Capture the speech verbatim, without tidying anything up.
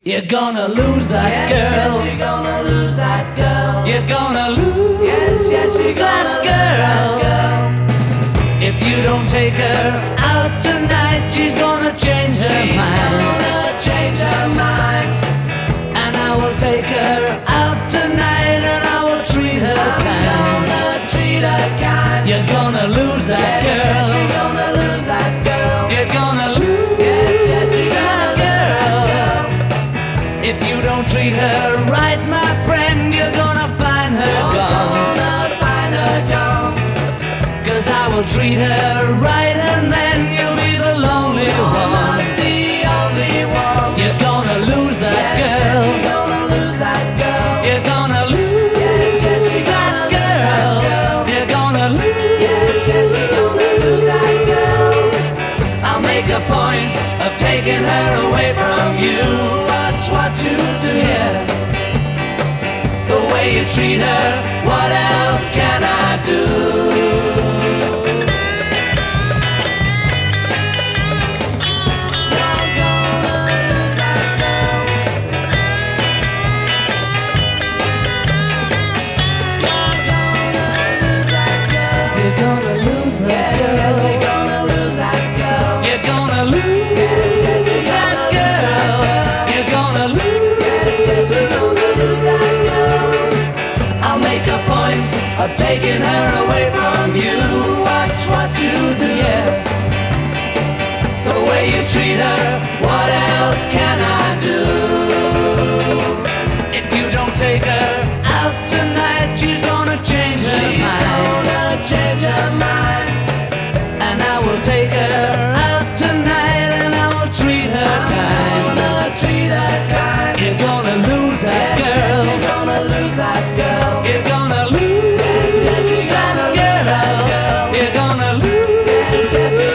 You're gonna lose that yes, girl. Yes, you're gonna lose that girl. You're gonna lose yes, yes, you're that, gonna girl. lose that girl. If you don't take her out tonight, she's gonna change her she's mind. She's gonna change her mind. And I will take her out tonight, and I will treat her I'm kind. gonna treat her kind. You're gonna lose that yes, girl. Yes, you're gonna lose that girl. You're gonna lose yes, yes, you're that gonna girl. lose that girl. If you don't treat her right, my friend, you're gonna find her you're gone. gonna find her gone. Cause I will treat her right, and then you'll be the lonely you're one. not the only one. You're gonna lose that yes, girl. Yes, you're gonna lose that girl. You're gonna lose yes, yes, you're that, gonna girl. lose that girl. You're gonna lose yes, yes, you're gonna lose that girl. I'll make a point of taking her away from you. Watch what you do. Yeah. The way you treat her, what else can I do? You're gonna lose that yes, girl. yes, you're gonna lose that girl. You're gonna lose yes, yes, you're that gonna girl. lose that girl. You're gonna lose yes, yes, you're gonna lose that girl. I'll make a point of taking her away from you. Watch what you do. Yeah. The way you treat her, what else can I do? If you don't take her out tonight, she's gonna change her she's mind. gonna change her mind. And I will take her out tonight, and I will treat her I'm kind. gonna treat her kind. You're gonna lose that yes, girl. yes, you're gonna lose that girl. You're gonna lose yes, yes, you're that gonna lose that girl. You're gonna lose yes, yes, you're